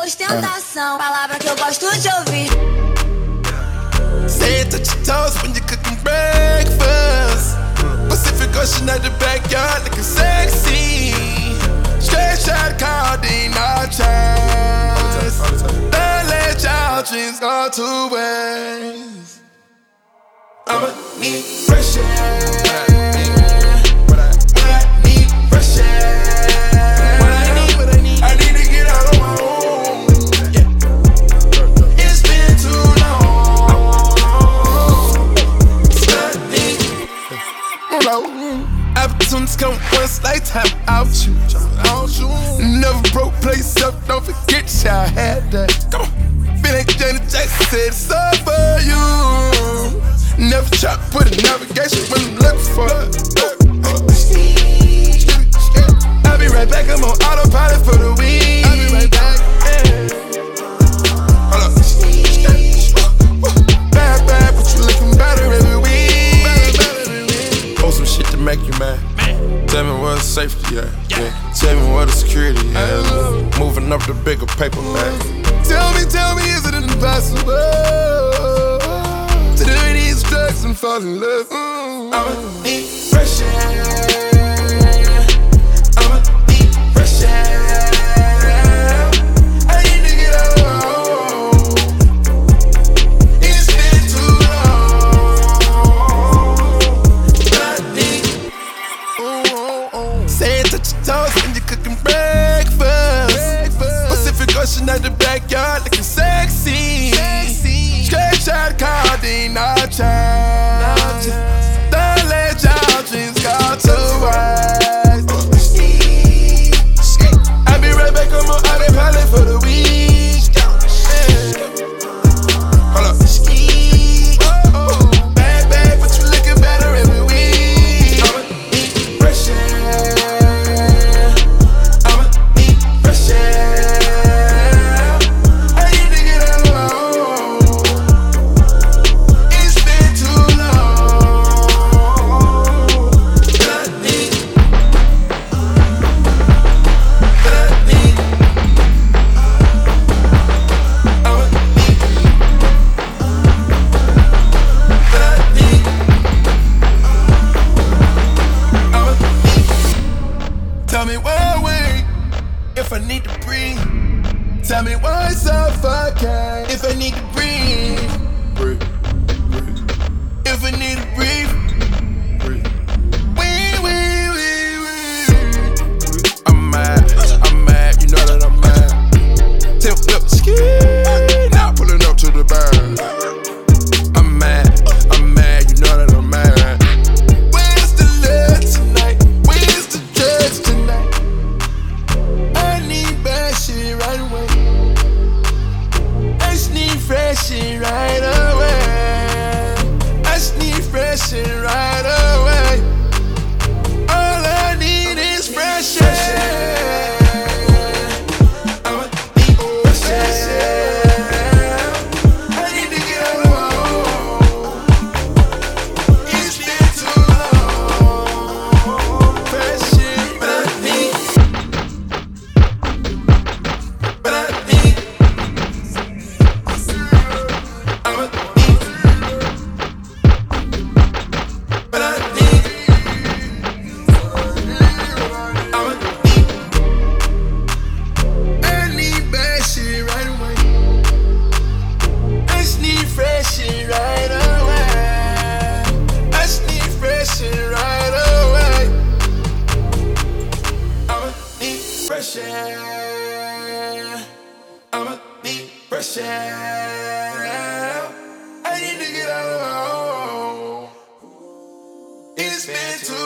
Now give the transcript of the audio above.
Ostentação, palavra que eu gosto de ouvir. Say it, touch your toes when you're cooking breakfast. Pacific Ocean at the backyard looking sexy. Straight shot codeine, no chance. Don't let your dreams go to waste. I'ma need fresh air. Opportunities come once, lifetime out you. Never broke place up, don't forget y'all had that. Come on, feel like Janet Jackson said it's all for you. Never try to put a navigation when I'm looking for I'll be right back, I'm on autopilot for the week. I'll be right back, Hold up. Bad, bad, but you looking better every week. Post some shit to make you mad. Tell me where the safety at. Yeah. Tell me where the security at. Moving up the bigger paper bag. Tell me, is it impossible to do these drugs and fall in love? I'ma need fresh air. I'ma need fresh air. I need to get out. It's been too long. Say it, touch your toes when you're cooking breakfast. Pacific Ocean at the backyard looking sexy. Straight shot codeine, no chance. Don't let your dreams go to waste. I'll be right back, I'm on autopilot for the week. Hold up. Bad, bad, but you looking better every week. I'ma need fresh air. I'ma need fresh air. I need to get alone. It's been too long. But I need Tell me why wait if I need to breathe. Tell me why suffocate if I need to breathe. Breathe. If I need to breathe. I'm mad, you know that I'm mad. Tilt up the skin, now pulling up to the burn. I'm mad, you know that I'm mad. Where's the love tonight? Where's the drugs tonight? I need bad shit right away. I just need fresh shit right away. I just need fresh shit right away. All I need is fresh air. I'ma need fresh air. I need to get alone. It's been too long. Fresh shit, but I need. I'ma need. But I need. I'ma need. I need bad shit right away. I just need fresh shit right away. I just need fresh shit right away. I'ma need fresh air. I'ma need fresh air. I need to get out. It's been too